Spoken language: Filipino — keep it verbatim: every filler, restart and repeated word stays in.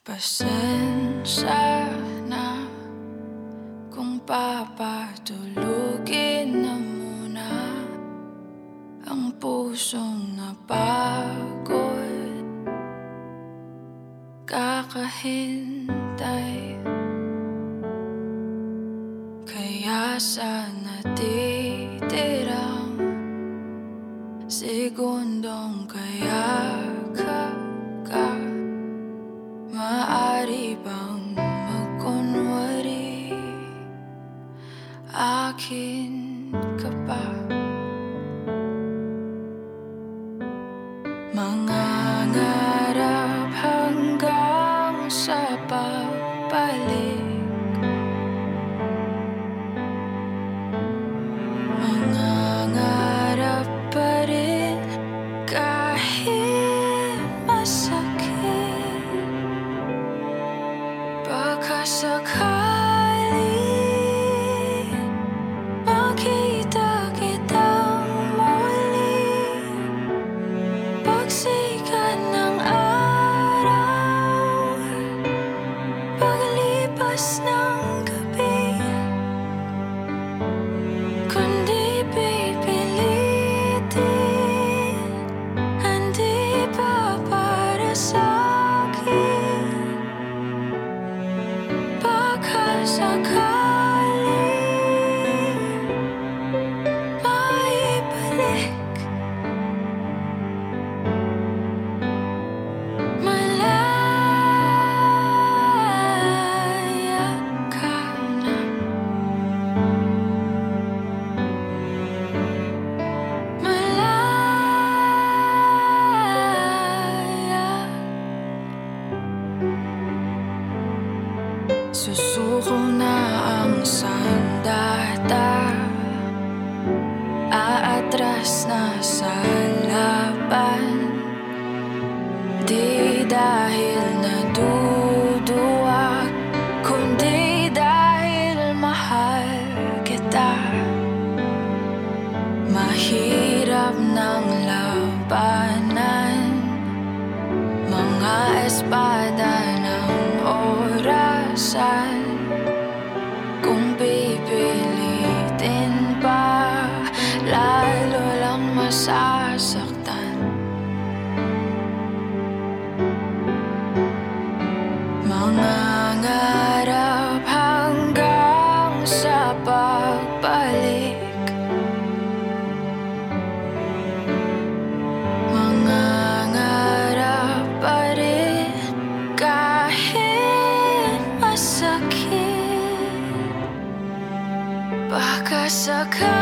Pasensya na kung papatulugin na muna ang pusong napagod, kakahintay. Kaya sa natitirang segundong kayakap ka, maaari bang magkunwari akin ka pa? Mangangarap hanggang sa pagbalik, mangangarap pa rin kahit masakit. Baka sakali makita kitang muli, pagsikat ng araw, paglipas ng gabi. Kundi pipilitin, hindi pa para sa'kin. Baka sakali maibalik, malaya ka na. Malaya. Susuko na ang sandata, aatras na sa laban. Di dahil naduduwag, kundi dahil mahal kita. Mahirap ng labanan, mga espada ng orasan. Kung pipilitin pa, lalo lang masasaktan. Mangangarap hanggang sa pagbalik, mangangarap pa rin kahit masakit. Baka sakali